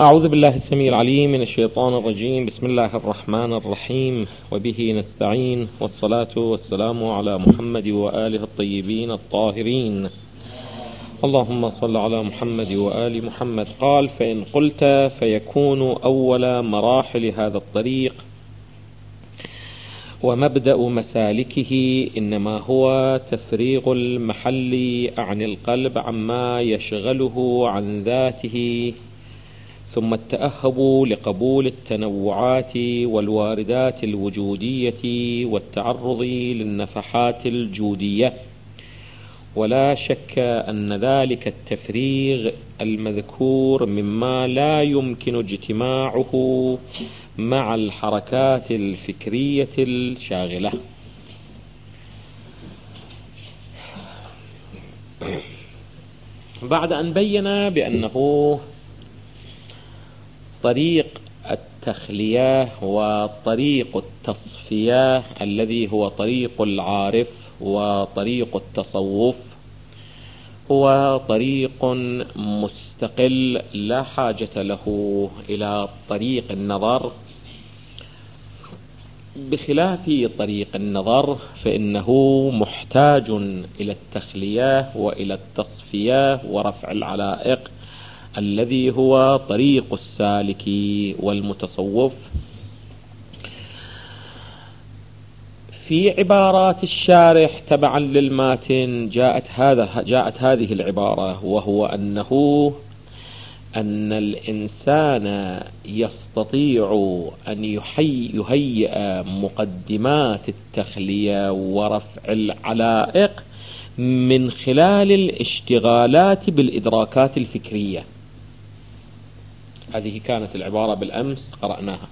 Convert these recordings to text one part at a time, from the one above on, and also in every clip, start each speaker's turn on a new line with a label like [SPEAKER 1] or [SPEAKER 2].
[SPEAKER 1] أعوذ بالله السميع العليم من الشيطان الرجيم. بسم الله الرحمن الرحيم، وبه نستعين، والصلاة والسلام على محمد وآله الطيبين الطاهرين. اللهم صل على محمد وآل محمد. قال: فإن قلت فيكون أول مراحل هذا الطريق ومبدأ مسالكه إنما هو تفريغ المحل عن القلب عما يشغله عن ذاته، ثم التأهب لقبول التنوعات والواردات الوجودية والتعرض للنفحات الجودية. ولا شك أن ذلك التفريغ المذكور مما لا يمكن اجتماعه مع الحركات الفكرية الشاغلة. بعد أن بين بأنه طريق التخلية وطريق التصفية الذي هو طريق العارف وطريق التصوف هو طريق مستقل لا حاجة له إلى طريق النظر، بخلاف طريق النظر فإنه محتاج إلى التخلية وإلى التصفية ورفع العلائق الذي هو طريق السالك والمتصوف. في عبارات الشارح تبعا للماتن جاءت هذه العبارة، وهو أن الإنسان يستطيع أن يهيئ مقدمات التخلية ورفع العلائق من خلال الاشتغالات بالإدراكات الفكرية. هذه كانت العبارة بالأمس قرأناها.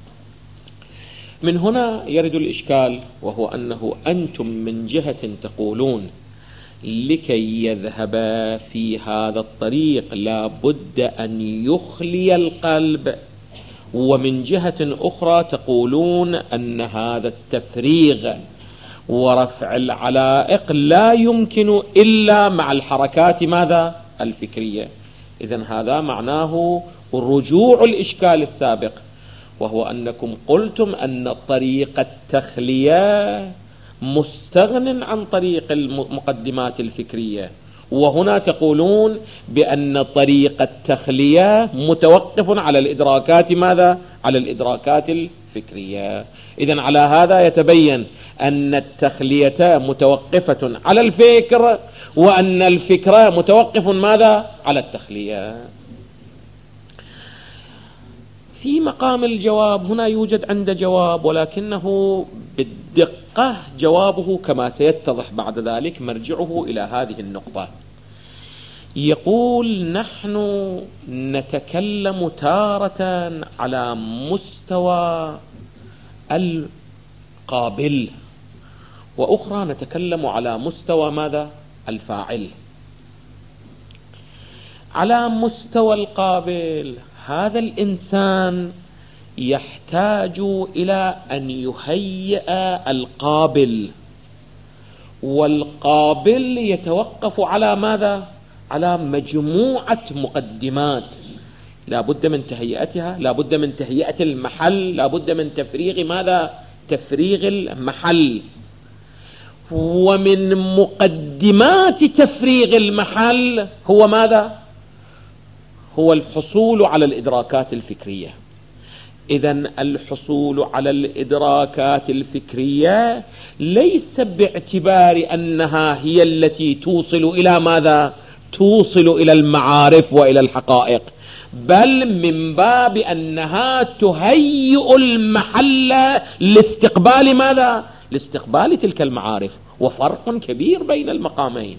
[SPEAKER 1] من هنا يرد الإشكال، وهو أنه أنتم من جهة تقولون لكي يذهب في هذا الطريق لا بد أن يخلي القلب، ومن جهة أخرى تقولون أن هذا التفريغ ورفع العلائق لا يمكن إلا مع الحركات ماذا؟ الفكرية. إذن هذا معناه رجوع الإشكال السابق، وهو أنكم قلتم أن طريق التخلية مستغن عن طريق المقدمات الفكرية، وهنا تقولون بأن طريق التخلية متوقف على الإدراكات ماذا؟ على الإدراكات الفكرية. إذن على هذا يتبين أن التخلية متوقفة على الفكر، وأن الفكرة متوقف ماذا؟ على التخلية. في مقام الجواب هنا يوجد عند جواب، ولكنه بالدقة جوابه كما سيتضح بعد ذلك مرجعه إلى هذه النقطة. يقول: نحن نتكلم تارة على مستوى القابل، وأخرى نتكلم على مستوى ماذا؟ الفاعل. على مستوى القابل هذا الإنسان يحتاج إلى أن يهيئ القابل، والقابل يتوقف على ماذا؟ على مجموعة مقدمات لا بد من تهيئتها، لا بد من تهيئة المحل، لا بد من تفريغ ماذا؟ تفريغ المحل. ومن مقدمات تفريغ المحل هو ماذا؟ هو الحصول على الإدراكات الفكرية. إذن الحصول على الإدراكات الفكرية ليس باعتبار أنها هي التي توصل إلى ماذا؟ توصل إلى المعارف وإلى الحقائق، بل من باب أنها تهيئ المحل لاستقبال ماذا؟ لاستقبال تلك المعارف. وفرق كبير بين المقامين.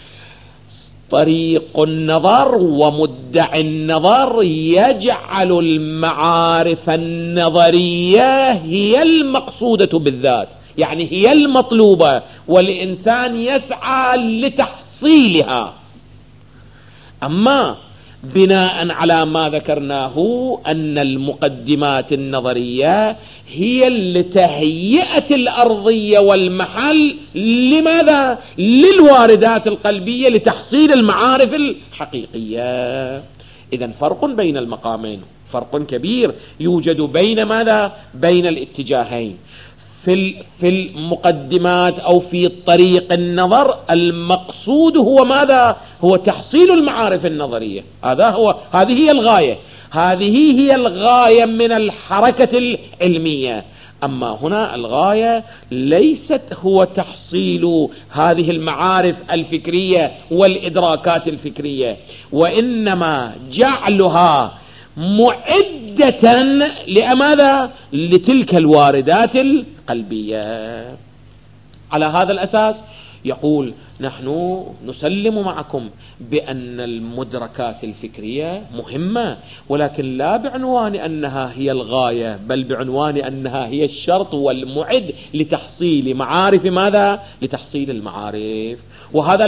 [SPEAKER 1] طريق النظر ومدعي النظر يجعل المعارف النظرية هي المقصودة بالذات، يعني هي المطلوبة، والإنسان يسعى لتحصيلها. أما بناء على ما ذكرناه أن المقدمات النظرية هي لتهيئة الأرضية والمحل لماذا؟ للواردات القلبية، لتحصيل المعارف الحقيقية. إذن فرق بين المقامين، فرق كبير يوجد بين ماذا؟ بين الاتجاهين. في المقدمات أو في طريق النظر المقصود هو ماذا؟ هو تحصيل المعارف النظرية، هذه هي الغاية، هذه هي الغاية من الحركة العلمية. أما هنا الغاية ليست هو تحصيل هذه المعارف الفكرية والإدراكات الفكرية، وإنما جعلها معدة لماذا؟ لتلك الواردات القلبية. على هذا الأساس يقول نحن نسلم معكم بأن المدركات الفكرية مهمة، ولكن لا بعنوان أنها هي الغاية، بل بعنوان أنها هي الشرط والمعد لتحصيل معارف ماذا؟ لتحصيل المعارف. وهذا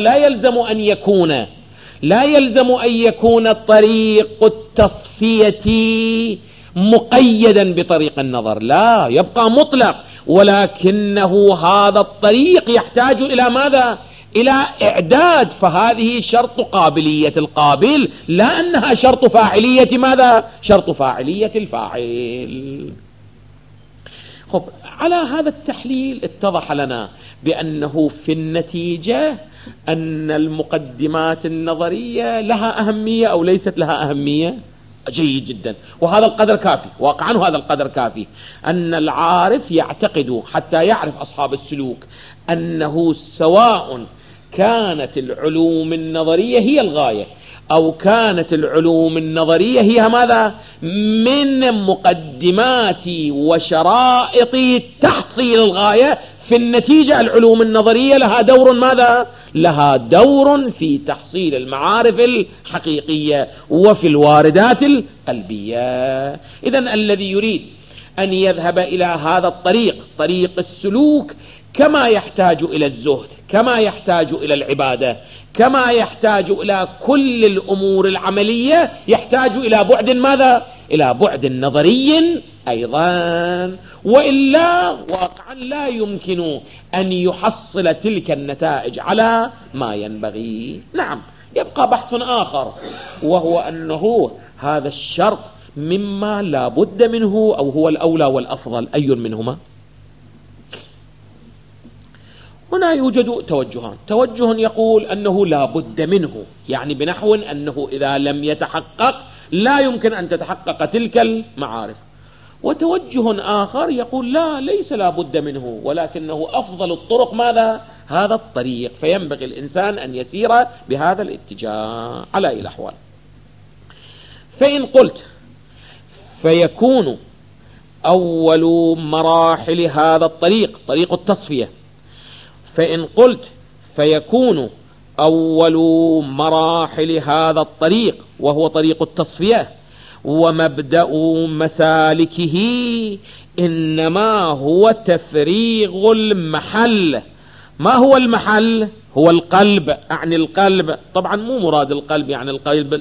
[SPEAKER 1] لا يلزم أن يكون طريق التصفية مقيدا بطريق النظر، لا، يبقى مطلق، ولكنه هذا الطريق يحتاج إلى ماذا؟ إلى إعداد، فهذه شرط قابلية القابل، لا أنها شرط فاعلية ماذا؟ شرط فاعلية الفاعل. خب، على هذا التحليل اتضح لنا بأنه في النتيجة أن المقدمات النظرية لها أهمية أو ليست لها أهمية؟ جيد جدا، وهذا القدر كافي، واقعا هذا القدر كافي، أن العارف يعتقد حتى يعرف أصحاب السلوك أنه سواء كانت العلوم النظرية هي الغاية أو كانت العلوم النظرية هي ماذا؟ من مقدمات وشرائط تحصيل الغاية، في النتيجة العلوم النظرية لها دور ماذا؟ لها دور في تحصيل المعارف الحقيقية وفي الواردات القلبية. إذن الذي يريد أن يذهب إلى هذا الطريق، طريق السلوك، كما يحتاج إلى الزهد، كما يحتاج إلى العبادة، كما يحتاج إلى كل الأمور العملية، يحتاج إلى بعد ماذا؟ إلى بعد نظري أيضا، وإلا واقعا لا يمكن أن يحصل تلك النتائج على ما ينبغي. نعم، يبقى بحث آخر، وهو أنه هذا الشرط مما لا بد منه أو هو الأولى والأفضل، أي منهما؟ هنا يوجد توجهان، توجه يقول أنه لا بد منه، يعني بنحو أنه إذا لم يتحقق لا يمكن أن تتحقق تلك المعارف، وتوجه آخر يقول لا، ليس لا بد منه، ولكنه أفضل الطرق ماذا؟ هذا الطريق، فينبغي الإنسان أن يسير بهذا الاتجاه على أي الأحوال. فإن قلت فيكون أول مراحل هذا الطريق طريق التصفية، فإن قلت فيكون أول مراحل هذا الطريق وهو طريق التصفية ومبدأ مسالكه إنما هو تفريغ المحل. ما هو المحل؟ هو القلب، أعني القلب، طبعا مو مراد القلب يعني القلب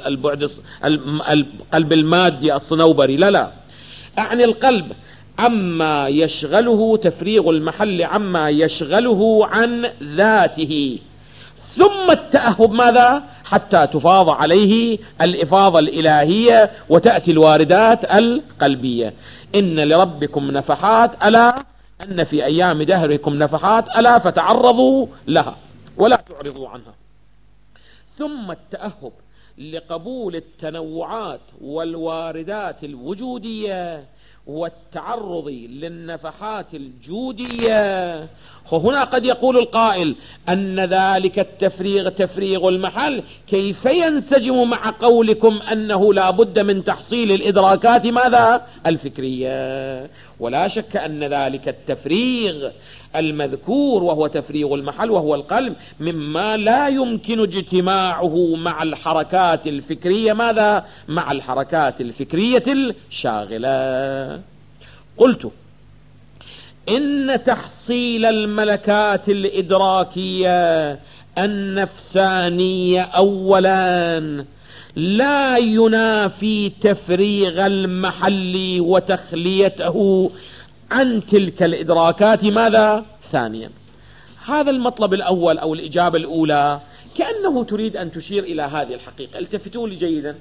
[SPEAKER 1] القلب المادي الصنوبري، لا، أعني القلب عما يشغله، تفريغ المحل عما يشغله عن ذاته، ثم التأهب ماذا؟ حتى تفاض عليه الإفاضة الإلهية وتأتي الواردات القلبية. إن لربكم نفحات، ألا أن في أيام دهركم نفحات، ألا فتعرضوا لها ولا تعرضوا عنها. ثم التأهب لقبول التنوعات والواردات الوجودية والتعرض للنفحات الجودية. وهنا قد يقول القائل أن ذلك التفريغ تفريغ المحل، كيف ينسجم مع قولكم أنه لا بد من تحصيل الإدراكات ماذا؟ الفكرية. ولا شك أن ذلك التفريغ المذكور وهو تفريغ المحل وهو القلب مما لا يمكن اجتماعه مع الحركات الفكرية ماذا؟ مع الحركات الفكرية الشاغلة. قلت إن تحصيل الملكات الإدراكية النفسانية أولا لا ينافي تفريغ المحل وتخليته عن تلك الإدراكات ماذا؟ ثانيا. هذا المطلب الأول أو الإجابة الأولى كأنه تريد أن تشير إلى هذه الحقيقة. التفتوا لي جيدا،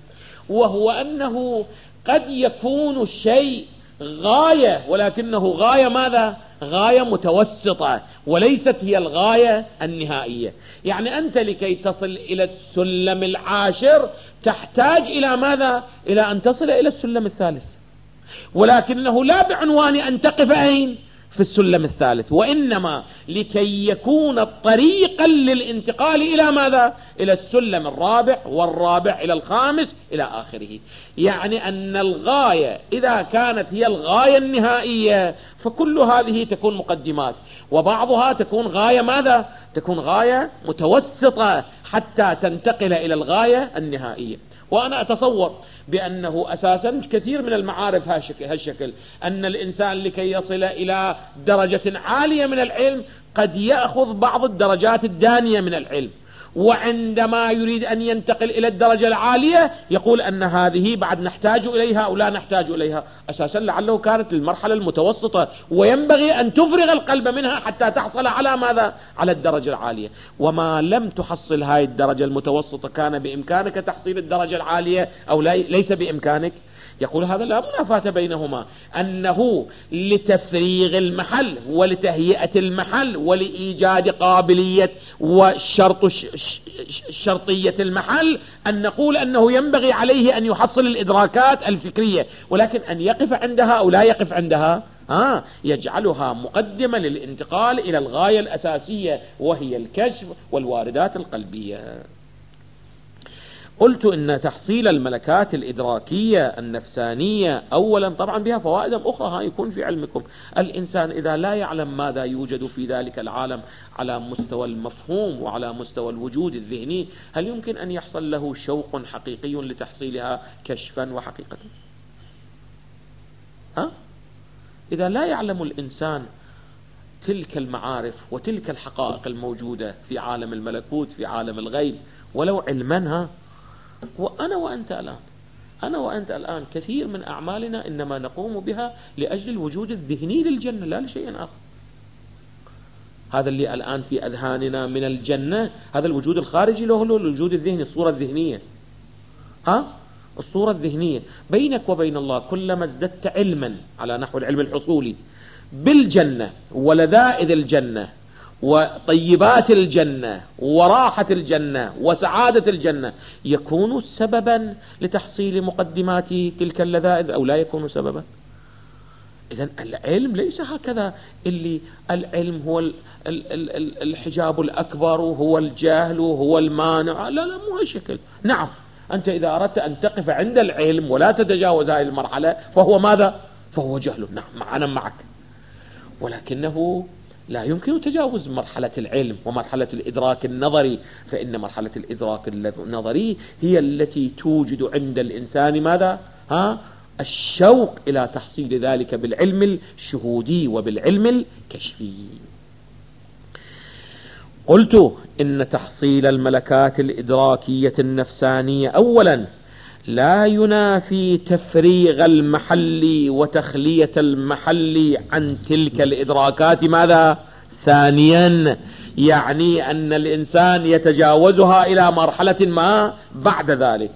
[SPEAKER 2] وهو أنه قد يكون الشيء غاية، ولكنه غاية ماذا؟ غاية متوسطة، وليست هي الغاية النهائية. يعني أنت لكي تصل إلى السلم العاشر تحتاج إلى ماذا؟ إلى أن تصل إلى السلم الثالث، ولكنه لا بعنوان أن تقف أين؟ في السلم الثالث، وإنما لكي يكون طريقا للانتقال إلى ماذا؟ إلى السلم الرابع، والرابع إلى الخامس إلى آخره. يعني أن الغاية إذا كانت هي الغاية النهائية فكل هذه تكون مقدمات، وبعضها تكون غاية ماذا؟ تكون غاية متوسطة حتى تنتقل إلى الغاية النهائية. وأنا أتصور بأنه أساسا كثير من المعارف هالشكل، أن الإنسان لكي يصل إلى درجة عالية من العلم قد يأخذ بعض الدرجات الدانية من العلم، وعندما يريد أن ينتقل إلى الدرجة العالية يقول أن هذه بعد نحتاج إليها أو لا نحتاج إليها. أساسا لعله كانت المرحلة المتوسطة، وينبغي أن تفرغ القلب منها حتى تحصل على ماذا؟ على الدرجة العالية. وما لم تحصل هاي الدرجة المتوسطة كان بإمكانك تحصيل الدرجة العالية أو ليس بإمكانك؟ يقول هذا لا منافاة بينهما، أنه لتفريغ المحل ولتهيئة المحل ولإيجاد قابلية شرطية المحل أن نقول أنه ينبغي عليه أن يحصل الإدراكات الفكرية، ولكن أن يقف عندها أو لا يقف عندها يجعلها مقدمة للانتقال إلى الغاية الأساسية وهي الكشف والواردات القلبية. قلت إن تحصيل الملكات الإدراكية النفسانية أولا طبعا بها فوائد أخرى يكون في علمكم. الإنسان إذا لا يعلم ماذا يوجد في ذلك العالم على مستوى المفهوم وعلى مستوى الوجود الذهني، هل يمكن أن يحصل له شوق حقيقي لتحصيلها كشفا وحقيقة؟ إذا لا يعلم الإنسان تلك المعارف وتلك الحقائق الموجودة في عالم الملكوت في عالم الغيب ولو علمنها، أنا وأنت الآن كثير من أعمالنا إنما نقوم بها لأجل الوجود الذهني للجنة لا لشيء آخر. هذا اللي الآن في أذهاننا من الجنة هذا الوجود الخارجي له الوجود الذهني، الصورة الذهنية. الصورة الذهنية بينك وبين الله كلما ازددت علما على نحو العلم الحصولي بالجنة ولذائذ الجنة وطيبات الجنة وراحة الجنة وسعادة الجنة، يكون سببا لتحصيل مقدمات تلك اللذائذ أو لا يكون سببا؟ إذن العلم ليس هكذا، اللي العلم هو الحجاب الأكبر وهو الجهل وهو المانع، لا مو هالشكل. نعم أنت إذا أردت أن تقف عند العلم ولا تتجاوز هذه المرحلة فهو ماذا؟ فهو جهل. نعم أنا معك، ولكنه لا يمكن تجاوز مرحلة العلم ومرحلة الإدراك النظري، فإن مرحلة الإدراك النظري هي التي توجد عند الإنسان ماذا؟ الشوق إلى تحصيل ذلك بالعلم الشهودي وبالعلم الكشفي. قلت إن تحصيل الملكات الإدراكية النفسانية أولا لا ينافي تفريغ المحل وتخلية المحل عن تلك الإدراكات ماذا؟ ثانيا يعني أن الإنسان يتجاوزها إلى مرحلة ما بعد ذلك.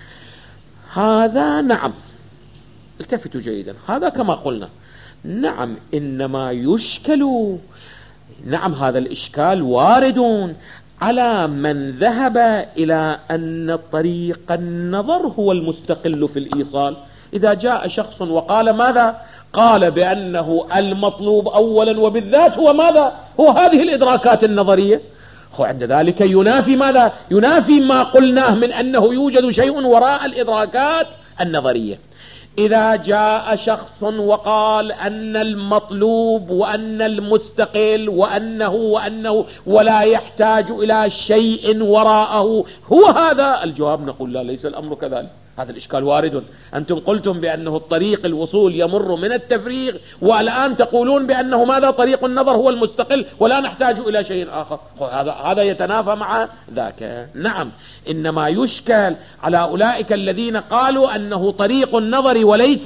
[SPEAKER 2] هذا نعم، التفتوا جيدا، هذا كما قلنا نعم، إنما يشكل، نعم هذا الإشكال وارد على من ذهب إلى أن طريق النظر هو المستقل في الإيصال. إذا جاء شخص وقال ماذا؟ قال بأنه المطلوب أولا وبالذات هو ماذا؟ هو هذه الإدراكات النظرية، هو عند ذلك ينافي ماذا؟ ينافي ما قلناه من أنه يوجد شيء وراء الإدراكات النظرية. إذا جاء شخص وقال أن المطلوب وأن المستقل وأنه ولا يحتاج إلى شيء وراءه هو هذا، الجواب نقول لا، ليس الأمر كذلك، هذا الإشكال وارد. أنتم قلتم بأنه الطريق الوصول يمر من التفريغ، والآن تقولون بأنه ماذا؟ طريق النظر هو المستقل ولا نحتاج إلى شيء آخر، هذا يتنافى مع ذاك. نعم، إنما يشكل على أولئك الذين قالوا أنه طريق النظر وليس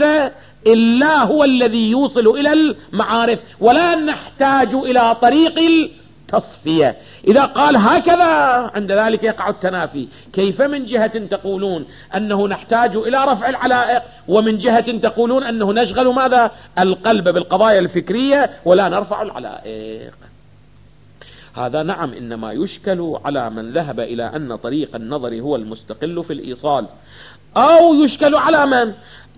[SPEAKER 2] إلا هو الذي يوصل إلى المعارف، ولا نحتاج إلى طريق تصفية. إذا قال هكذا عند ذلك يقع التنافي. كيف من جهة تقولون أنه نحتاج إلى رفع العلائق، ومن جهة تقولون أنه نشغل ماذا؟ القلب بالقضايا الفكرية ولا نرفع العلائق. هذا نعم إنما يشكل على من ذهب إلى أن طريق النظر هو المستقل في الإيصال، أو يشكل على من؟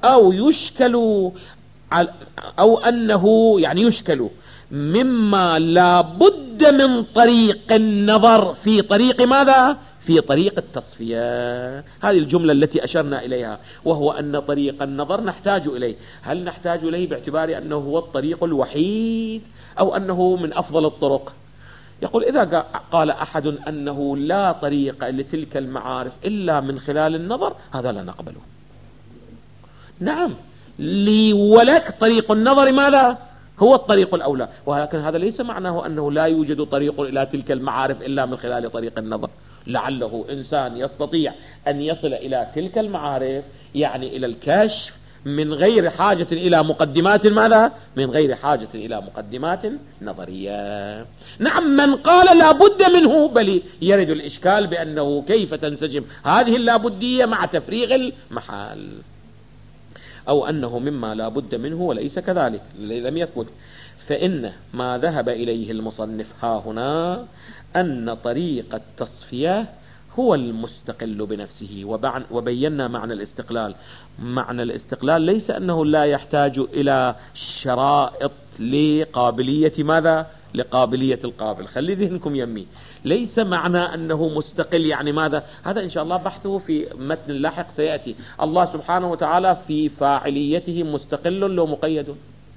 [SPEAKER 2] أو أنه يعني يشكل مما لا بد من طريق النظر في طريق ماذا؟ في طريق التصفية. هذه الجملة التي أشرنا إليها، وهو أن طريق النظر نحتاج إليه. هل نحتاج إليه باعتبار أنه هو الطريق الوحيد أو أنه من أفضل الطرق؟ يقول إذا قال أحد أنه لا طريق لتلك المعارف إلا من خلال النظر، هذا لا نقبله. نعم، لي ولك طريق النظر ماذا؟ هو الطريق الأولى، ولكن هذا ليس معناه أنه لا يوجد طريق إلى تلك المعارف إلا من خلال طريق النظر. لعله إنسان يستطيع أن يصل إلى تلك المعارف، يعني إلى الكشف، من غير حاجة إلى مقدمات ماذا؟ من غير حاجة إلى مقدمات نظرية. نعم، من قال لا بد منه، بل يرد الإشكال بأنه كيف تنسجم هذه اللابدية مع تفريغ المحال، أو أنه مما لا بد منه وليس كذلك لم يثبت. فإن ما ذهب إليه المصنف ها هنا أن طريق التصفية هو المستقل بنفسه. وبينا معنى الاستقلال. معنى الاستقلال ليس أنه لا يحتاج إلى شرائط لقابلية ماذا؟ لقابلية القابل. خلي ذهنكم يمي. ليس معنى أنه مستقل يعني ماذا؟ هذا إن شاء الله بحثه في متن لاحق سيأتي. الله سبحانه وتعالى في فاعليته مستقل لو مقيد؟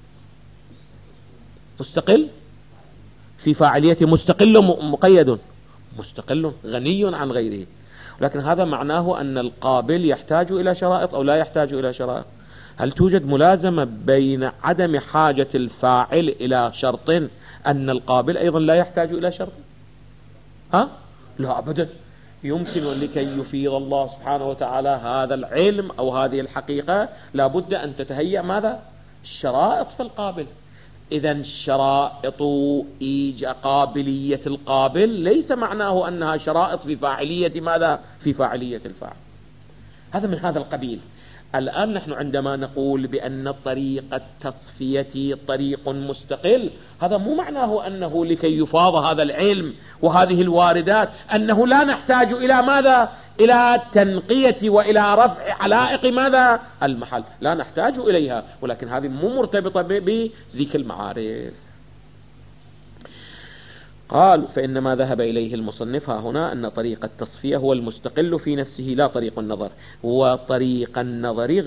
[SPEAKER 2] مستقل في فاعليته، مستقل مقيد؟ مستقل غني عن غيره. لكن هذا معناه أن القابل يحتاج إلى شرائط أو لا يحتاج إلى شرائط؟ هل توجد ملازمة بين عدم حاجة الفاعل إلى شرط أن القابل أيضا لا يحتاج إلى شرط؟ لا أبدا. يمكن لكي يفيض الله سبحانه وتعالى هذا العلم أو هذه الحقيقة لابد أن تتهيأ ماذا؟ الشرائط في القابل. إذن شرائط قابلية القابل ليس معناه أنها شرائط في فاعلية ماذا؟ في فاعلية الفاعل. هذا من هذا القبيل. الآن نحن عندما نقول بأن طريق التصفية طريق مستقل، هذا مو معناه أنه لكي يفاض هذا العلم وهذه الواردات أنه لا نحتاج إلى ماذا؟ إلى تنقية وإلى رفع علائق ماذا؟ المحل. لا نحتاج إليها، ولكن هذه مو مرتبطة بذيك المعارف. قال فإن ما ذهب إليه المصنف هنا أن طريق التصفية هو المستقل في نفسه لا طريق النظر. وطريق النظر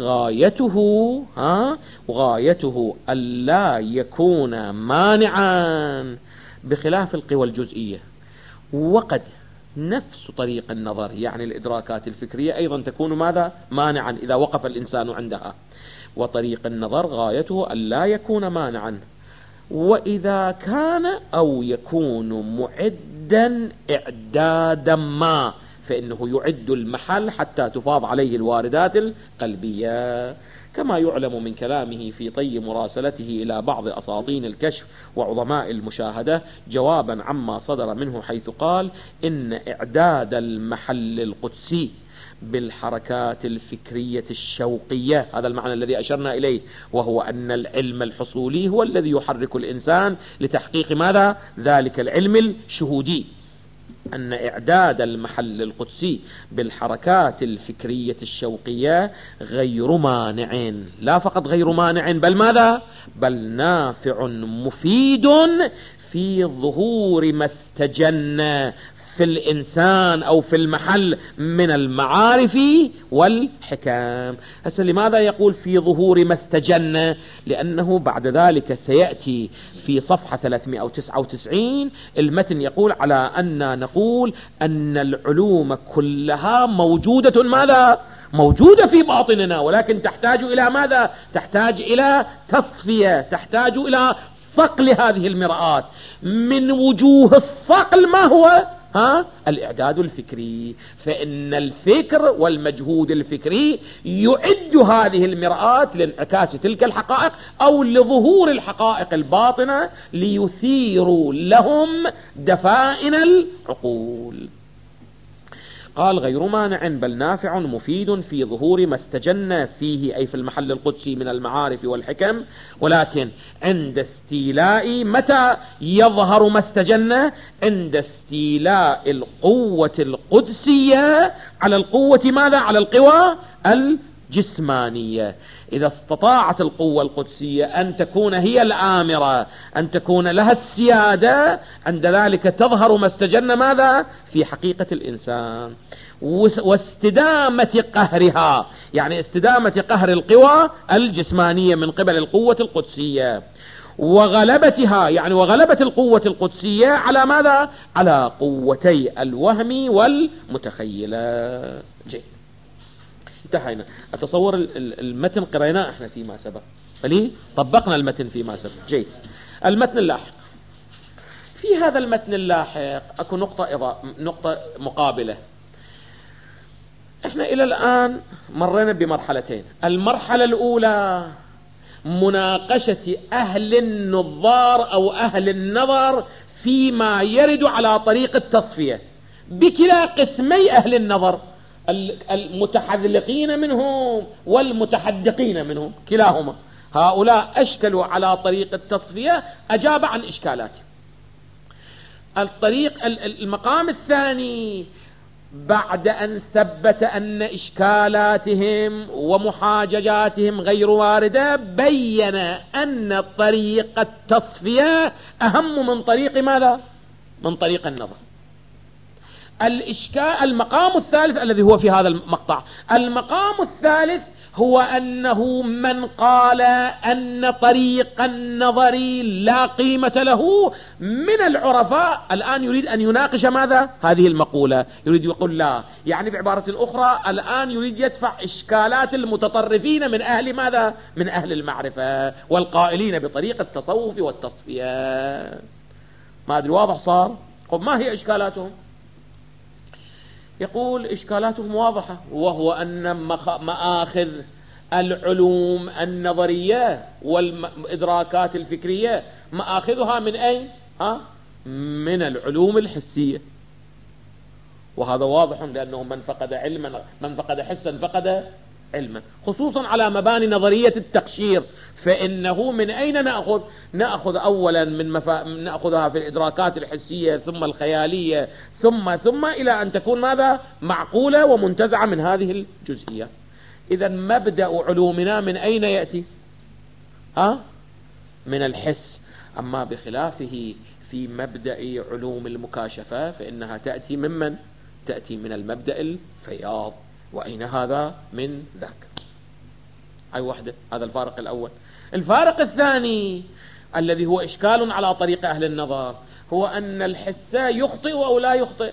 [SPEAKER 2] غايته ألا يكون مانعا بخلاف القوى الجزئية. وقد نفس طريق النظر يعني الإدراكات الفكرية أيضا تكون ماذا؟ مانعا إذا وقف الإنسان عندها. وطريق النظر غايته ألا يكون مانعا، وإذا كان أو يكون معدا إعدادا ما، فإنه يعد المحل حتى تفاض عليه الواردات القلبية، كما يعلم من كلامه في طي مراسلته إلى بعض أساطين الكشف وعظماء المشاهدة جوابا عما صدر منه، حيث قال إن إعداد المحل القدسي بالحركات الفكرية الشوقية، هذا المعنى الذي أشرنا إليه، وهو أن العلم الحصولي هو الذي يحرك الإنسان لتحقيق ماذا؟ ذلك العلم الشهودي. أن إعداد المحل القدسي بالحركات الفكرية الشوقية غير مانع، لا فقط غير مانع بل ماذا؟ بل نافع مفيد في ظهور ما استجن في الإنسان أو في المحل من المعارف والحكام. هسه لماذا يقول في ظهور ما استجن؟ لأنه بعد ذلك سيأتي في صفحة 399 المتن يقول على أن نقول أن العلوم كلها موجودة ماذا؟ موجودة في باطننا، ولكن تحتاج إلى ماذا؟ تحتاج إلى تصفية، تحتاج إلى صقل هذه المرآة. من وجوه الصقل ما هو؟ الإعداد الفكري، فإن الفكر والمجهود الفكري يعد هذه المرآة لانعكاس تلك الحقائق أو لظهور الحقائق الباطنة ليثيروا لهم دفائن العقول. قال غير مانع بل نافع مفيد في ظهور ما استجن فيه، أي في المحل القدسي من المعارف والحكم، ولكن عند استيلاء، متى يظهر ما استجن؟ عند استيلاء القوة القدسية على القوة ماذا؟ على القوى الجسمانية. إذا استطاعت القوة القدسية أن تكون هي الآمرة، أن تكون لها السيادة، عند ذلك تظهر ما استجن ماذا؟ في حقيقة الإنسان، واستدامة قهرها، يعني استدامة قهر القوى الجسمانية من قبل القوة القدسية، وغلبتها، يعني وغلبة القوة القدسية على ماذا؟ على قوتي الوهم والمتخيلة. جيد، انتهينا. أتصور المتن قرأناه احنا فيما سبق، فليه طبقنا المتن فيما سبق. جيد، المتن اللاحق. في هذا المتن اللاحق اكو نقطة مقابلة. احنا الى الآن مرينا بمرحلتين. المرحلة الأولى مناقشة أهل النظار أو أهل النظر فيما يرد على طريق التصفية بكلا قسمي أهل النظر، المتحذلقين منهم والمتحدقين منهم، كلاهما هؤلاء أشكلوا على طريق التصفية، أجاب عن إشكالاتهم. المقام الثاني بعد أن ثبت أن إشكالاتهم ومحاججاتهم غير واردة، بين أن طريق التصفية أهم من طريق ماذا؟ من طريق النظر. المقام الثالث الذي هو في هذا المقطع، المقام الثالث هو أنه من قال أن طريق النظر لا قيمة له من العرفاء الآن يريد أن يناقش ماذا؟ هذه المقولة، يريد يقول لا، يعني بعبارة أخرى الآن يريد يدفع إشكالات المتطرفين من أهل ماذا؟ من أهل المعرفة والقائلين بطريق التصوف والتصفية. ما أدري واضح صار؟ ما هي إشكالاتهم؟ يقول إشكالاتهم واضحة، وهو أن مآخذ العلوم النظرية والإدراكات الفكرية مآخذها من أين؟ من العلوم الحسية، وهذا واضح لأنه من فقد حسا فقد علما، خصوصا على مباني نظرية التقشير. فإنه من أين نأخذ أولا نأخذها في الإدراكات الحسية، ثم الخيالية، ثم إلى أن تكون ماذا؟ معقولة ومنتزعة من هذه الجزئية. إذا مبدأ علومنا من أين يأتي؟ من الحس. أما بخلافه في مبدأ علوم المكاشفة فإنها تأتي ممن؟ تأتي من المبدأ الفياض. وأين هذا من ذاك؟ أي وحدة. هذا الفارق الأول. الفارق الثاني الذي هو إشكال على طريق أهل النظر هو أن الحس يخطئ أو لا يخطئ؟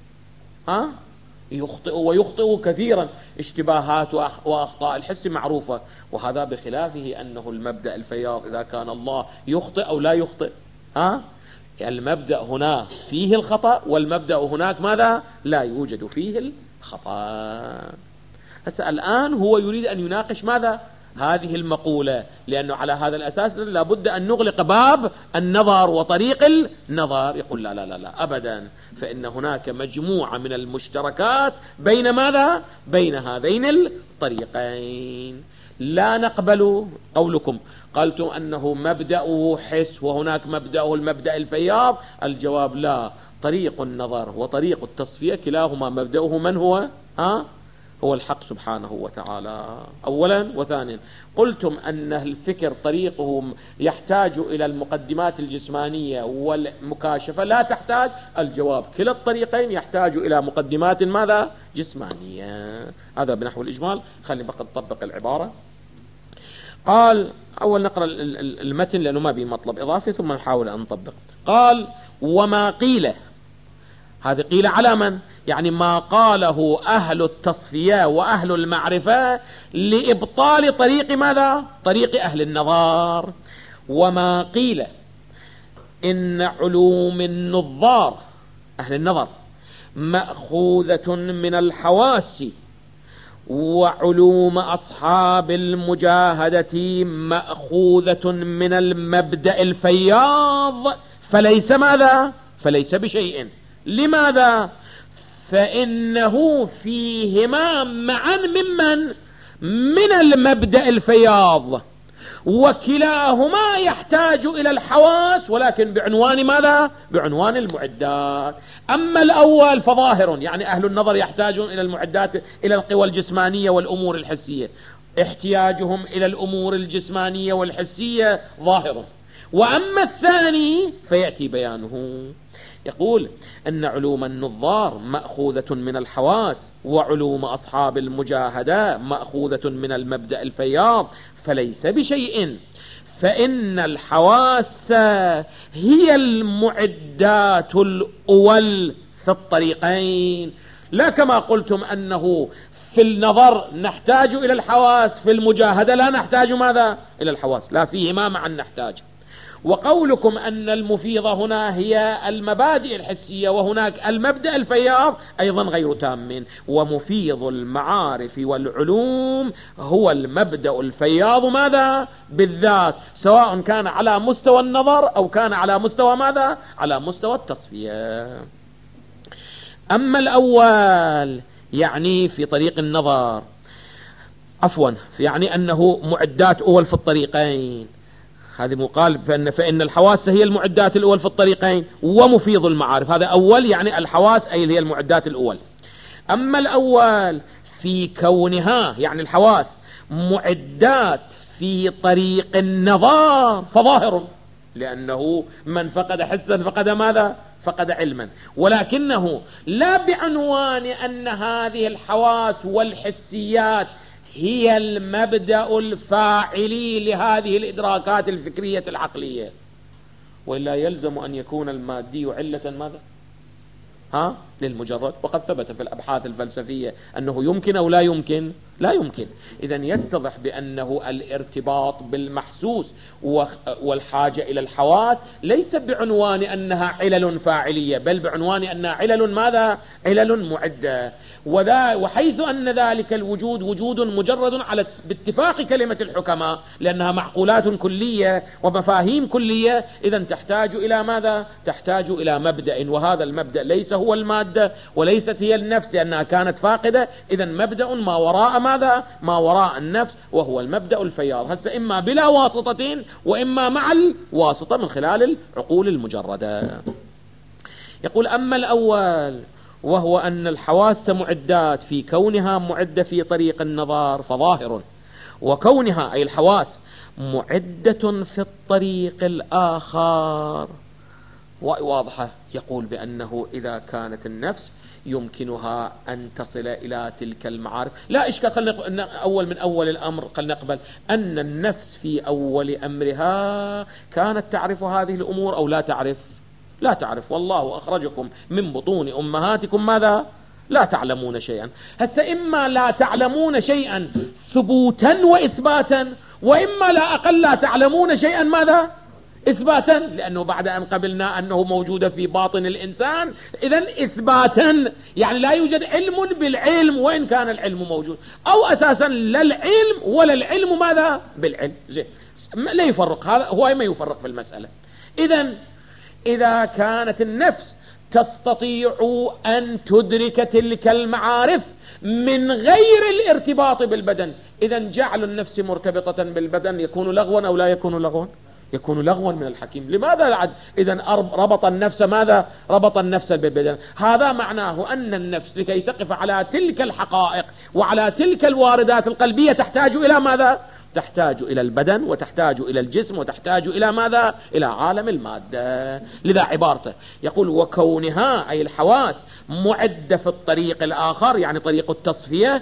[SPEAKER 2] يخطئ، ويخطئ كثيرا. اشتباهات وأخطاء الحس معروفة، وهذا بخلافه أنه المبدأ الفياض إذا كان الله يخطئ أو لا يخطئ. المبدأ هنا فيه الخطأ، والمبدأ هناك ماذا؟ لا يوجد فيه الخطأ. هسه الآن هو يريد أن يناقش ماذا؟ هذه المقولة، لأنه على هذا الأساس لابد أن نغلق باب النظر وطريق النظر. يقول لا لا لا لا أبدا، فإن هناك مجموعة من المشتركات بين ماذا؟ بين هذين الطريقين. لا نقبل قولكم قلتم أنه مبدأه حس وهناك مبدأه المبدأ الفياض. الجواب لا، طريق النظر وطريق التصفية كلاهما مبدأه من هو؟ هو الحق سبحانه وتعالى أولا. وثانيا قلتم أن الفكر طريقه يحتاج إلى المقدمات الجسمانية والمكاشفة لا تحتاج. الجواب كلا الطريقين يحتاج إلى مقدمات ماذا؟ جسمانية. هذا بنحو الإجمال. خلي بقى نطبق العبارة. قال أول نقرأ المتن لأنه ما به مطلب إضافي ثم نحاول أن نطبق. قال وما قيل، هذه قيل على من؟ يعني ما قاله أهل التصفية وأهل المعرفة لإبطال طريق ماذا؟ طريق أهل النظار. وما قيل إن علوم النظار أهل النظر مأخوذة من الحواس، وعلوم أصحاب المجاهدة مأخوذة من المبدأ الفياض، فليس ماذا؟ فليس بشيء. لماذا؟ فإنه فيهما معا من المبدأ الفياض، وكلاهما يحتاج إلى الحواس، ولكن بعنوان ماذا؟ بعنوان المعدات. أما الأول فظاهر، يعني أهل النظر يحتاجون إلى المعدات، إلى القوى الجسمانية والأمور الحسية، احتياجهم إلى الأمور الجسمانية والحسية ظاهر. وأما الثاني فيأتي بيانه. يقول أن علوم النظار مأخوذة من الحواس، وعلوم أصحاب المجاهدة مأخوذة من المبدأ الفياض، فليس بشيء، فإن الحواس هي المعدات الأول في الطريقين، لا كما قلتم أنه في النظر نحتاج إلى الحواس، في المجاهدة لا نحتاج ماذا؟ إلى الحواس، لا، فيهما معا نحتاج. وقولكم أن المفيضة هنا هي المبادئ الحسية وهناك المبدأ الفياض أيضا غير تام، ومفيض المعارف والعلوم هو المبدأ الفياض ماذا؟ بالذات، سواء كان على مستوى النظر أو كان على مستوى ماذا؟ على مستوى التصفية. أما الأول يعني في طريق النظر، عفوا، يعني أنه معدات أول في الطريقين، هذه مقال فإن الحواس هي المعدات الأول في الطريقين، ومفيض المعارف هذا أول، يعني الحواس أي هي المعدات الأول. أما الأول في كونها يعني الحواس معدات في طريق النظر فظاهر، لأنه من فقد حسا فقد ماذا؟ فقد علما، ولكنه لا بعنوان أن هذه الحواس والحسيات هي المبدأ الفاعلي لهذه الإدراكات الفكرية العقلية، وإلا يلزم أن يكون المادي علة ماذا؟ للمجرد، وقد ثبت في الأبحاث الفلسفية أنه يمكن أو لا يمكن؟ لا يمكن. إذن يتضح بأنه الارتباط بالمحسوس والحاجة إلى الحواس ليس بعنوان أنها علل فاعلية، بل بعنوان أنها علل ماذا؟ علل معدة. وحيث أن ذلك الوجود وجود مجرد على باتفاق كلمة الحكماء، لأنها معقولات كلية ومفاهيم كلية، إذن تحتاج إلى ماذا؟ تحتاج إلى مبدأ، وهذا المبدأ ليس هو المادة وليست هي النفس لأنها كانت فاقدة، إذن مبدأ ما وراء ماذا؟ ما وراء النفس، وهو المبدأ الفياض، هسه إما بلا واسطة وإما مع الواسطة من خلال العقول المجردة. يقول أما الأول وهو أن الحواس معدات في كونها معدة في طريق النظر فظاهر، وكونها أي الحواس معدة في الطريق الآخر واضحة. يقول بأنه إذا كانت النفس يمكنها أن تصل إلى تلك المعارف لا إشكال. خلينا أول من أول الأمر خلينا نقبل أن النفس في أول أمرها كانت تعرف هذه الأمور أو لا تعرف؟ لا تعرف، والله أخرجكم من بطون أمهاتكم ماذا؟ لا تعلمون شيئا. هسه إما لا تعلمون شيئا ثبوتا وإثباتا، وإما لا أقل لا تعلمون شيئا ماذا؟ إثباتا، لأنه بعد أن قبلنا أنه موجود في باطن الإنسان، إذن إثباتا يعني لا يوجد علم بالعلم وإن كان العلم موجود، أو أساسا لا العلم ولا العلم ماذا؟ بالعلم. لا يفرق، هذا هو ما يفرق في المسألة. إذن إذا كانت النفس تستطيع أن تدرك تلك المعارف من غير الارتباط بالبدن، إذن جعل النفس مرتبطة بالبدن يكون لغوا أو لا يكون لغوا؟ يكون لغوا من الحكيم. لماذا إذن ربط النفس ماذا؟ ربط النفس بالبدن. هذا معناه أن النفس لكي تقف على تلك الحقائق وعلى تلك الواردات القلبية تحتاج إلى ماذا؟ تحتاج إلى البدن، وتحتاج إلى الجسم، وتحتاج إلى ماذا؟ إلى عالم المادة. لذا عبارته يقول وكونها أي الحواس معدة في الطريق الآخر يعني طريق التصفية،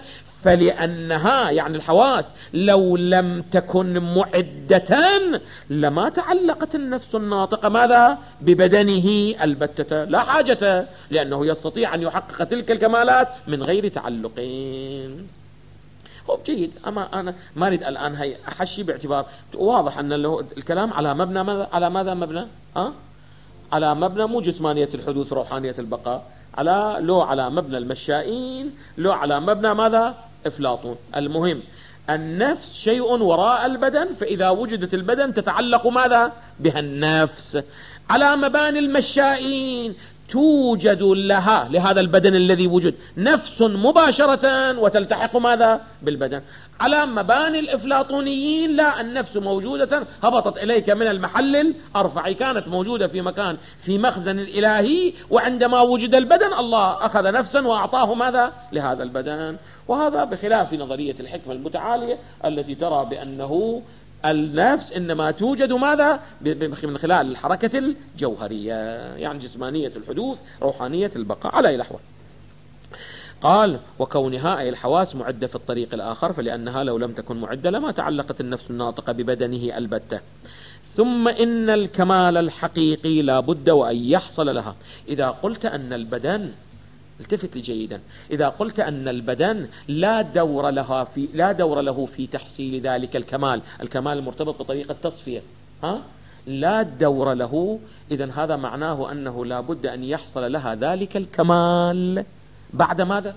[SPEAKER 2] فلأنها يعني الحواس لو لم تكن معدة لما تعلقت النفس الناطقة ماذا؟ ببدنه البتة، لا حاجة، لأنه يستطيع أن يحقق تلك الكمالات من غير تعلقين. خب جيد، أما أنا ما أريد الآن هي أحشي باعتبار واضح أن الكلام على مبنى على ماذا مبنى؟ على مبنى مو جسمانية الحدوث روحانية البقاء، على مبنى المشائين، لو على مبنى ماذا؟ أفلاطون. المهم النفس شيء وراء البدن، فإذا وجدت البدن تتعلق ماذا؟ بها النفس. على مباني المشائين توجد لها، لهذا البدن الذي وجد، نفس مباشرة وتلتحق ماذا؟ بالبدن. على مباني الأفلاطونيين لا، النفس موجودة هبطت إليك من المحل الأرفع، كانت موجودة في مكان في مخزن الإلهي، وعندما وجد البدن الله أخذ نفسا وأعطاه ماذا؟ لهذا البدن. وهذا بخلاف نظرية الحكمة المتعالية التي ترى بأنه النفس إنما توجد ماذا؟ من خلال الحركة الجوهرية، يعني جسمانية الحدوث، روحانية البقاء. على أي الأحوال قال: وكونها أي الحواس معدة في الطريق الآخر، فلأنها لو لم تكن معدة لما تعلقت النفس الناطقة ببدنه البتة. ثم إن الكمال الحقيقي لا بد وأن يحصل لها. إذا قلت أن البدن، التفت جيدا، إذا قلت أن البدن لا دور له في تحصيل ذلك الكمال المرتبط بطريقة تصفية، لا دور له، إذن هذا معناه أنه لا بد أن يحصل لها ذلك الكمال بعد ماذا؟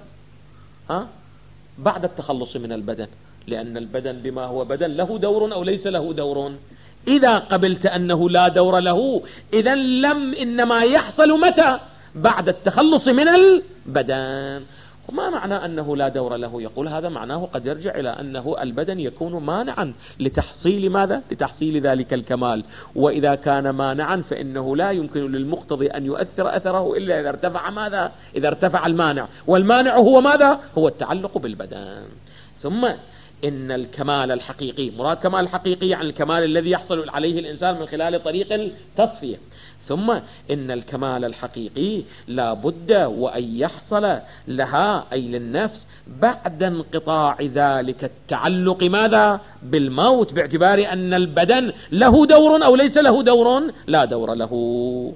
[SPEAKER 2] بعد التخلص من البدن، لأن البدن بما هو بدن له دور أو ليس له دور. إذا قبلت أنه لا دور له، إذن إنما يحصل متى؟ بعد التخلص من البدن. وما معنى أنه لا دور له؟ يقول هذا معناه قد يرجع إلى أنه البدن يكون مانعا لتحصيل ماذا؟ لتحصيل ذلك الكمال. وإذا كان مانعا فإنه لا يمكن للمقتضي أن يؤثر أثره إلا إذا ارتفع ماذا؟ إذا ارتفع المانع، والمانع هو ماذا؟ هو التعلق بالبدن. ثم إن الكمال الحقيقي، مراد كمال الحقيقي يعني الكمال الذي يحصل عليه الإنسان من خلال طريق التصفية. ثم إن الكمال الحقيقي لا بد وأن يحصل لها أي للنفس بعد انقطاع ذلك التعلق ماذا؟ بالموت، باعتبار أن البدن له دور أو ليس له دور؟ لا دور له.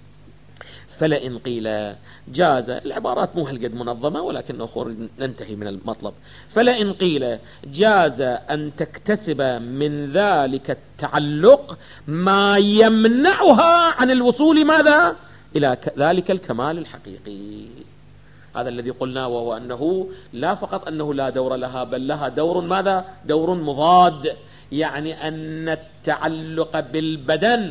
[SPEAKER 2] فلئن قيل جاز، العبارات مو هالقد منظمة ولكن ننتهي من المطلب. فلئن قيل جاز أن تكتسب من ذلك التعلق ما يمنعها عن الوصول ماذا؟ إلى ذلك الكمال الحقيقي. هذا الذي قلنا، وهو أنه لا فقط أنه لا دور لها، بل لها دور ماذا؟ دور مضاد، يعني أن التعلق بالبدن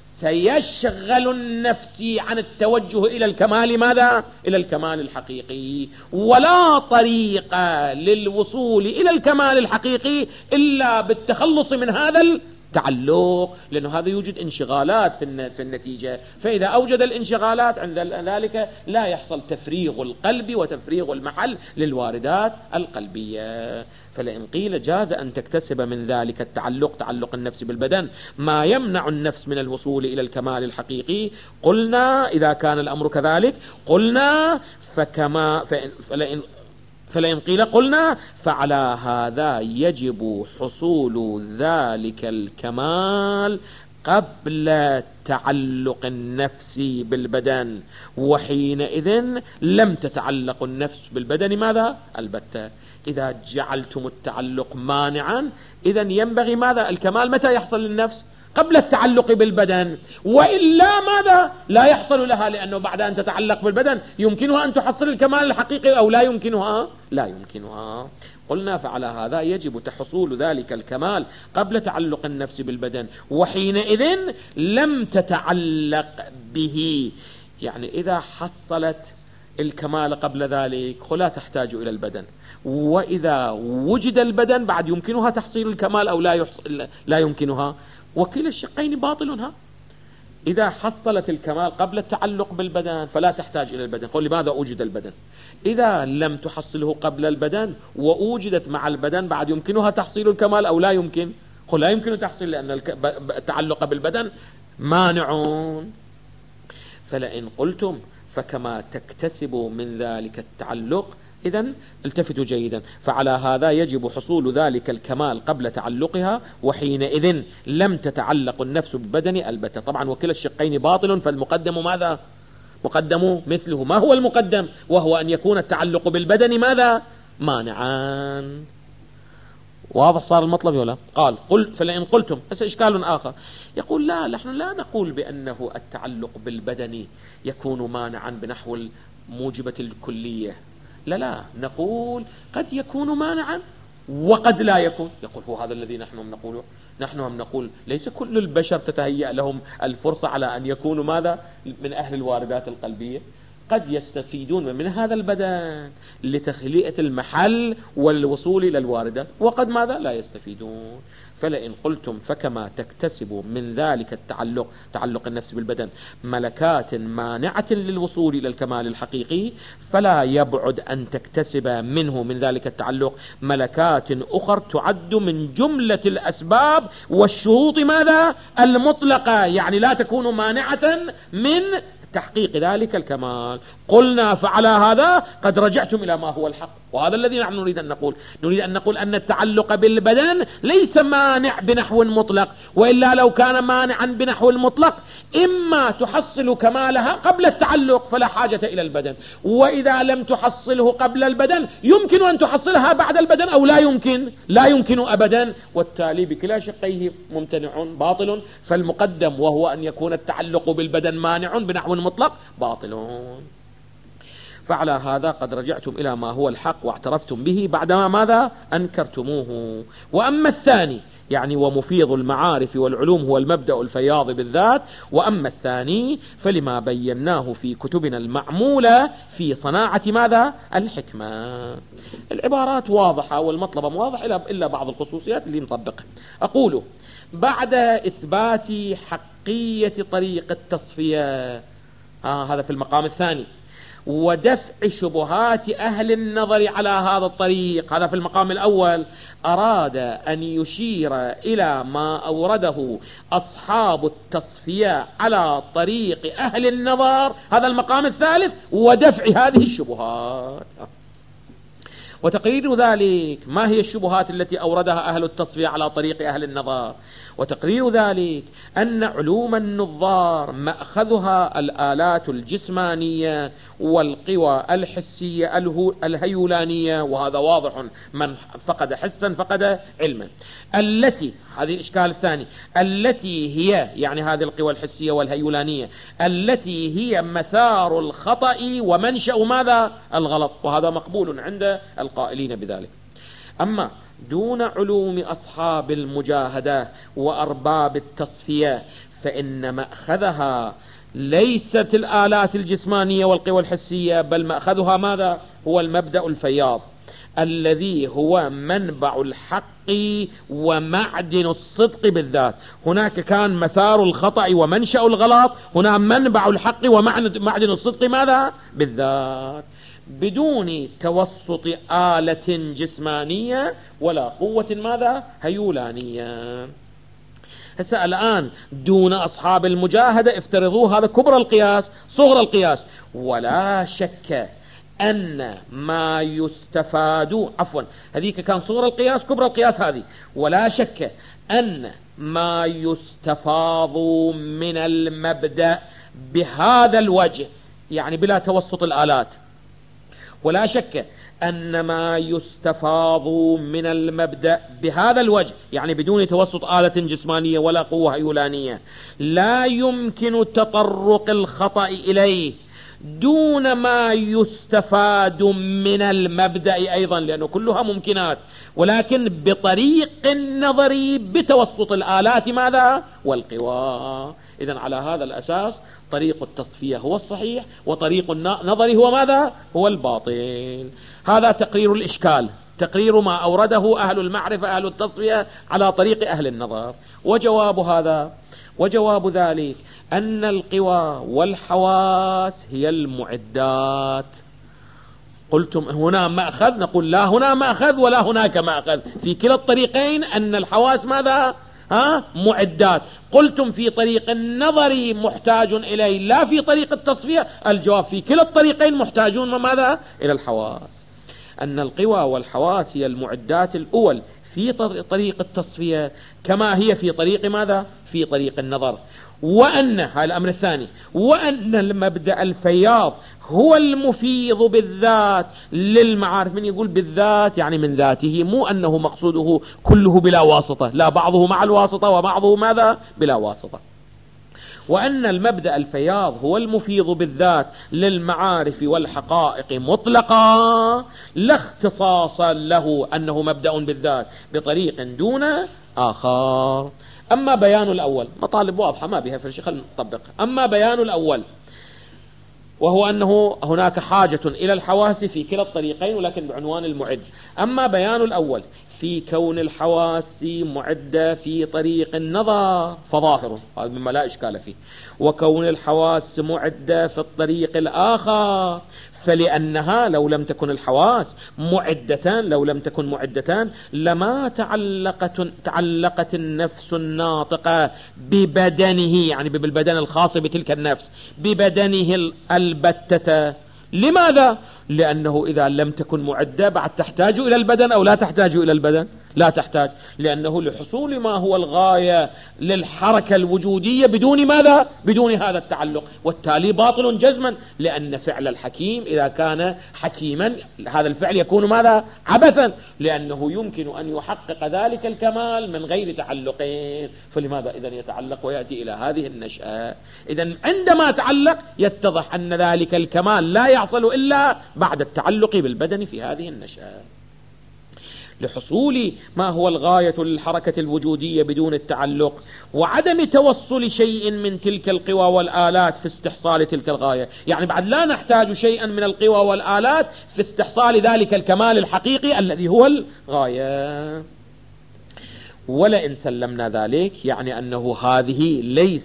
[SPEAKER 2] سيشغل النفس عن التوجه إلى الكمال ماذا؟ إلى الكمال الحقيقي. ولا طريق للوصول إلى الكمال الحقيقي إلا بالتخلص من هذا التعلق، لأنه هذا يوجد انشغالات في النتيجة، فإذا أوجد الانشغالات عند ذلك لا يحصل تفريغ القلب وتفريغ المحل للواردات القلبية. فلئن قيل جاز أن تكتسب من ذلك التعلق، تعلق النفس بالبدن، ما يمنع النفس من الوصول إلى الكمال الحقيقي، قلنا إذا كان الأمر كذلك قلنا فلئن قيل قلنا فعلى هذا يجب حصول ذلك الكمال قبل تعلق النفس بالبدن، وحينئذ لم تتعلق النفس بالبدن ماذا؟ البتة. إذا جعلتم التعلق مانعا إذن ينبغي ماذا؟ الكمال متى يحصل للنفس؟ قبل التعلق بالبدن، وإلا ماذا؟ لا يحصل لها، لأنه بعد أن تتعلق بالبدن يمكنها أن تحصل الكمال الحقيقي أو لا يمكنها؟ لا يمكنها. قلنا فعلى هذا يجب تحصول ذلك الكمال قبل تعلق النفس بالبدن، وحينئذ لم تتعلق به. يعني إذا حصلت الكمال قبل ذلك لا تحتاج إلى البدن، وإذا وجد البدن بعد يمكنها تحصيل الكمال أو لا يمكنها، وكلا الشقين باطلها. إذا حصلت الكمال قبل التعلق بالبدن فلا تحتاج إلى البدن. قل لماذا أوجد البدن؟ إذا لم تحصله قبل البدن وأوجدت مع البدن بعد يمكنها تحصيل الكمال أو لا يمكن؟ قل لا يمكن تحصيل، لأن التعلق بالبدن مانعون. فلئن قلتم فكما تكتسب من ذلك التعلق، إذن التفتوا جيدا، فعلى هذا يجب حصول ذلك الكمال قبل تعلقها، وحينئذ لم تتعلق النفس ببدن البتة. طبعا وكلا الشقين باطل، فالمقدم ماذا؟ مقدم مثله. ما هو المقدم؟ وهو أن يكون التعلق بالبدن ماذا؟ مانعان. واضح صار المطلب ولا؟ قال فلئن قلتم، بس إشكال آخر، يقول لا، نحن لا نقول بأنه التعلق بالبدن يكون مانعا بنحو موجبة الكلية. لا، نقول قد يكون مانعا وقد لا يكون. يقول هو هذا الذي نحن نقوله. نحن هم نقول ليس كل البشر تتهيأ لهم الفرصة على أن يكونوا ماذا من أهل الواردات القلبية. قد يستفيدون من هذا البدن لتخلية المحل والوصول إلى الواردات، وقد ماذا لا يستفيدون. فلئن قلتم فكما تكتسب من ذلك تعلق النفس بالبدن ملكات مانعة للوصول إلى الكمال الحقيقي، فلا يبعد أن تكتسب منه من ذلك التعلق ملكات أخرى تعد من جملة الأسباب والشروط ماذا المطلقة، يعني لا تكون مانعة من تحقيق ذلك الكمال. قلنا فعلى هذا قد رجعتم إلى ما هو الحق، وهذا الذي نحن نريد أن نقول. نريد أن نقول أن التعلق بالبدن ليس مانع بنحو مطلق، وإلا لو كان مانعا بنحو المطلق إما تحصل كمالها قبل التعلق فلا حاجة إلى البدن، وإذا لم تحصله قبل البدن يمكن أن تحصلها بعد البدن أو لا يمكن أبدا، والتالي بكلا شقيه ممتنع باطل. فالمقدم وهو أن يكون التعلق بالبدن مانع بنحو مطلق باطل. فعلى هذا قد رجعتم إلى ما هو الحق واعترفتم به بعدما ماذا أنكرتموه. وأما الثاني يعني ومفيض المعارف والعلوم هو المبدأ الفياض بالذات، وأما الثاني فلما بيناه في كتبنا المعمولة في صناعة ماذا الحكمة. العبارات واضحة والمطلب واضح إلا بعض الخصوصيات اللي نطبقها. أقول بعد إثبات حقية طريق التصفية، هذا في المقام الثاني، ودفع شبهات أهل النظر على هذا الطريق، هذا في المقام الأول، أراد أن يشير إلى ما أورده أصحاب التصفية على طريق أهل النظر، هذا المقام الثالث، ودفع هذه الشبهات. وتقرير ذلك ما هي الشبهات التي أوردها أهل التصفية على طريق أهل النظر؟ وتقرير ذلك أن علوم النظار مأخذها الآلات الجسمانية والقوى الحسية الهيولانية، وهذا واضح، من فقد حسا فقد علما. التي هذه الإشكال الثاني، التي هي يعني هذه القوى الحسية والهيولانية التي هي مثار الخطأ ومنشأ ماذا الغلط، وهذا مقبول عند القائلين بذلك. أما دون علوم أصحاب المجاهدة وأرباب التصفية فإن مأخذها ليست الآلات الجسمانية والقوى الحسية، بل مأخذها ماذا هو المبدأ الفياض الذي هو منبع الحق ومعدن الصدق بالذات. هناك كان مثار الخطأ ومنشأ الغلط، هنا منبع الحق ومعدن الصدق ماذا بالذات، بدون توسط آلة جسمانية ولا قوة ماذا هيولانية. هسه الآن دون أصحاب المجاهدة افترضوا هذا كبر القياس صغر القياس، ولا شك أن ما يستفاد هذيك كان صغر القياس كبر القياس هذه، ولا شك أن ما يستفاض من المبدأ بهذا الوجه يعني بلا توسط الآلات، ولا شك أن ما يستفاض من المبدأ بهذا الوجه يعني بدون توسط آلة جسمانية ولا قوة هيولانية لا يمكن تطرق الخطأ إليه دون ما يستفاد من المبدأ أيضا، لأنه كلها ممكنات، ولكن بطريق النظر بتوسط الآلات ماذا والقوى. إذن على هذا الأساس طريق التصفية هو الصحيح، وطريق النظر هو ماذا هو الباطل. هذا تقرير الإشكال، تقرير ما أورده أهل المعرفة أهل التصفية على طريق أهل النظر. وجواب ذلك أن القوى والحواس هي المعدات. قلتم هنا مأخذ، نقول لا هنا مأخذ ولا هناك مأخذ، في كلا الطريقين أن الحواس ماذا معدات. قلتم في طريق النظر محتاج إليه لا في طريق التصفية، الجواب في كلا الطريقين محتاجون ماذا إلى الحواس. أن القوى والحواس هي المعدات الأول في طريق التصفية كما هي في طريق ماذا في طريق النظر. وأن هذا الأمر الثاني، وأن المبدأ الفياض هو المفيض بالذات للمعارف. من يقول بالذات يعني من ذاته، مو أنه مقصوده كله بلا واسطة، لا، بعضه مع الواسطة وبعضه ماذا بلا واسطة. وأن المبدأ الفياض هو المفيض بالذات للمعارف والحقائق مطلقا، لا اختصاص له أنه مبدأ بالذات بطريق دون آخر. أما بيان الأول، مطالب واضحة ما بها فرش، خلينا نطبق. أما بيان الأول وهو أنه هناك حاجة إلى الحواس في كلا الطريقين ولكن بعنوان المعد. أما بيان الأول في كون الحواس معدة في طريق النظر فظاهر، هذا مما لا إشكال فيه. وكون الحواس معدة في الطريق الآخر، فلأنها لو لم تكن الحواس معدتان، لو لم تكن معدتان لما تعلقت النفس الناطقة ببدنه، يعني بالبدن الخاص بتلك النفس، ببدنه البتة. لماذا؟ لأنه إذا لم تكن معدة بعد تحتاج إلى البدن أو لا تحتاج إلى البدن؟ لا تحتاج، لأنه لحصول ما هو الغاية للحركة الوجودية بدون ماذا؟ بدون هذا التعلق، والتالي باطل جزما، لأن فعل الحكيم إذا كان حكيما هذا الفعل يكون ماذا؟ عبثا، لأنه يمكن أن يحقق ذلك الكمال من غير تعلقين. فلماذا إذن يتعلق ويأتي إلى هذه النشأة؟ إذن عندما تعلق يتضح أن ذلك الكمال لا يحصل إلا بعد التعلق بالبدن في هذه النشأة. لحصول ما هو الغاية للحركة الوجودية بدون التعلق، وعدم توصل شيء من تلك القوى والآلات في استحصال تلك الغاية، يعني بعد لا نحتاج شيئا من القوى والآلات في استحصال ذلك الكمال الحقيقي الذي هو الغاية. ولئن سلمنا ذلك يعني أنه هذه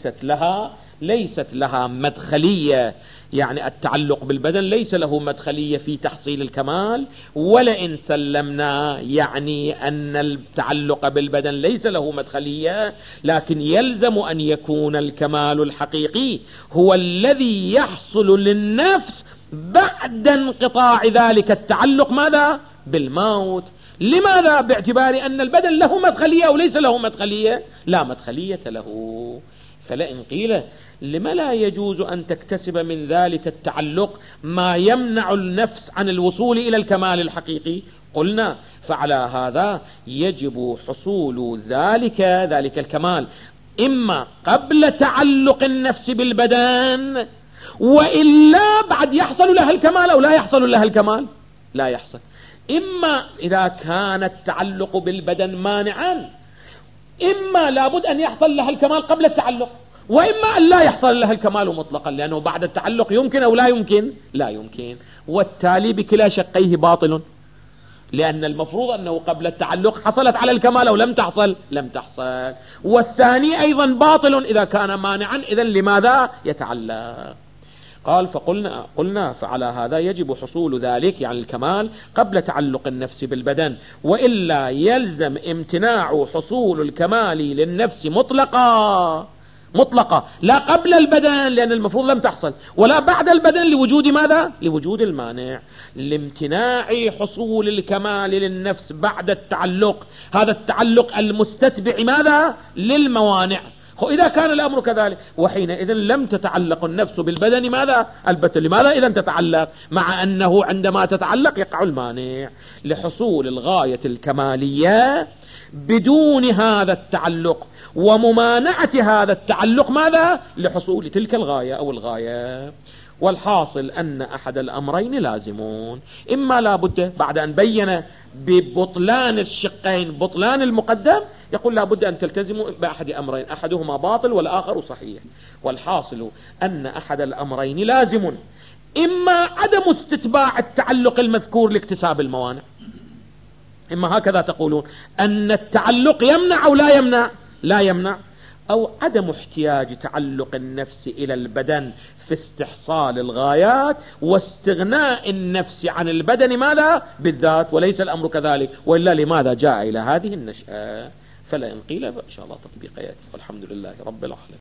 [SPEAKER 2] ليست لها مدخلية، يعني التعلق بالبدن ليس له مدخلية في تحصيل الكمال. ولئن سلمنا يعني أن التعلق بالبدن ليس له مدخلية، لكن يلزم أن يكون الكمال الحقيقي هو الذي يحصل للنفس بعد انقطاع ذلك التعلق ماذا؟ بالموت. لماذا؟ باعتبار أن البدن له مدخلية أو ليس له مدخلية؟ لا مدخلية له. فلئن قيل لما لا يجوز أن تكتسب من ذلك التعلق ما يمنع النفس عن الوصول إلى الكمال الحقيقي، قلنا فعلى هذا يجب حصول ذلك الكمال إما قبل تعلق النفس بالبدن، وإلا بعد يحصل لها الكمال أو لا يحصل لها الكمال؟ لا يحصل. إما إذا كان التعلق بالبدن مانعا، إما لابد أن يحصل لها الكمال قبل التعلق، وإما أن لا يحصل لها الكمال مطلقا، لأنه بعد التعلق يمكن أو لا يمكن؟ لا يمكن. والتالي بكلا شقيه باطل، لأن المفروض أنه قبل التعلق حصلت على الكمال أو لم تحصل؟ لم تحصل. والثاني أيضا باطل إذا كان مانعا، إذن لماذا يتعلق؟ قال قلنا فعلى هذا يجب حصول ذلك يعني الكمال قبل تعلق النفس بالبدن، وإلا يلزم امتناع حصول الكمال للنفس مطلقة، لا قبل البدن لأن المفروض لم تحصل، ولا بعد البدن لوجود ماذا؟ لوجود المانع. لامتناع حصول الكمال للنفس بعد التعلق، هذا التعلق المستتبع ماذا؟ للموانع. إذا كان الأمر كذلك وحينئذ لم تتعلق النفس بالبدن ماذا؟ البتة. لماذا إذن تتعلق؟ مع أنه عندما تتعلق يقع المانع. لحصول الغاية الكمالية بدون هذا التعلق وممانعة هذا التعلق ماذا؟ لحصول تلك الغاية أو الغاية. والحاصل أن أحد الأمرين لازمون، إما لا بد بعد أن بين ببطلان الشقين بطلان المقدم يقول لا بد أن تلتزموا بأحد أمرين، أحدهما باطل والآخر صحيح. والحاصل أن أحد الأمرين لازم، إما عدم استتباع التعلق المذكور لاكتساب الموانع، إما هكذا تقولون أن التعلق يمنع أو لا يمنع؟ لا يمنع. أو عدم احتياج تعلق النفس إلى البدن في استحصال الغايات واستغناء النفس عن البدن ماذا؟ بالذات، وليس الأمر كذلك، وإلا لماذا جاء إلى هذه النشأة؟ فلا إن قيل إن شاء الله تطبيق يأتي، والحمد لله رب العالمين.